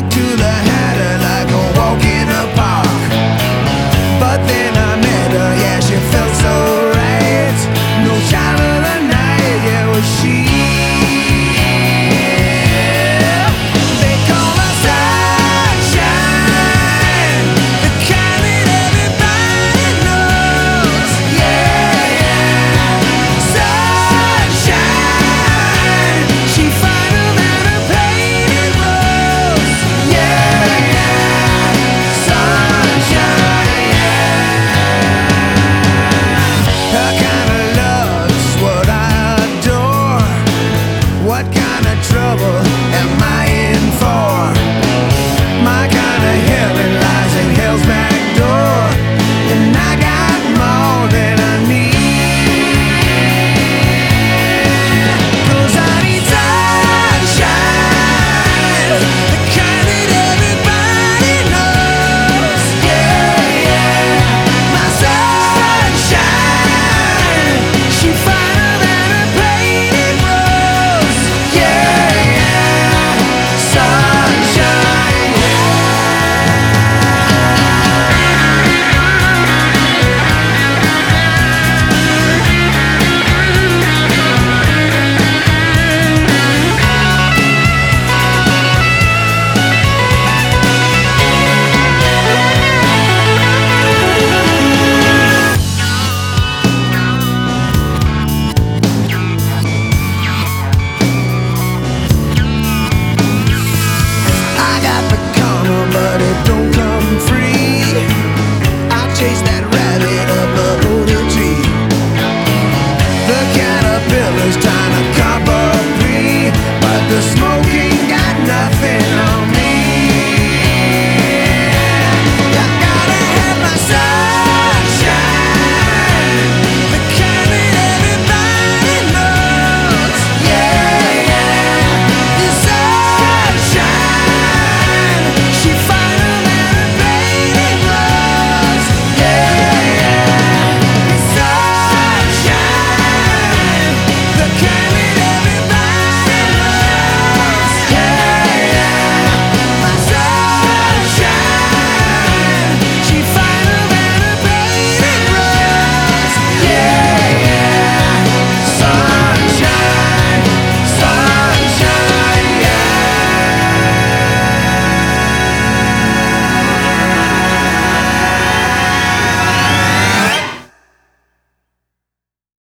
to the hatter like a walk in a park. But then I met her, yeah, she felt so right. No time of the night, yeah, was she. They call her sunshine, the kind that everybody knows. Yeah, yeah, sunshine. She finer than a painted rose. Yeah, yeah, sunshine. Her kind of love's what I adore. What kind of trouble am I in for? My kind of heaven lies in hell's back door, and I got more than I need. 'Cause I need sunshine, the kind that everybody knows. Yeah, yeah, my sunshine. She finer than a painted rose. Yeah, yeah, sunshine. I got the karma, but it